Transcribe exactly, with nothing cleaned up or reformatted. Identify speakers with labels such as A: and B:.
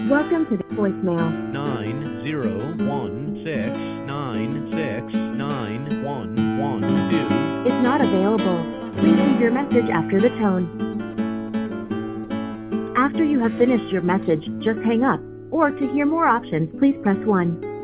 A: Welcome to the voicemail.
B: nine zero one six nine six nine one one two
A: Is not available. Please leave your message after the tone. After you have finished your message, just hang up, or to hear more options, please press one.